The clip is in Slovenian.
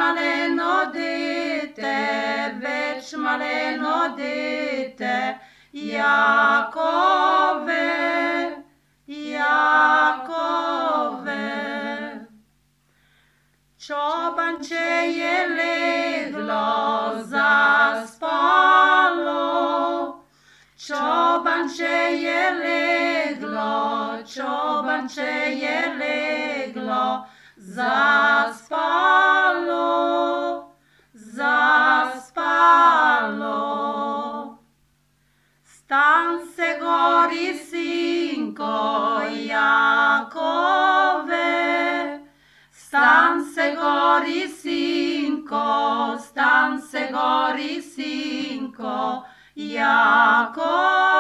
maleno dite, Jakove, Jakove. Čobanče je leglo, zaspalo, čobanče je leglo, zaspalo, zaspalo. Stan se gori, sinko Jakove, stan se gori, sinko, Jakove.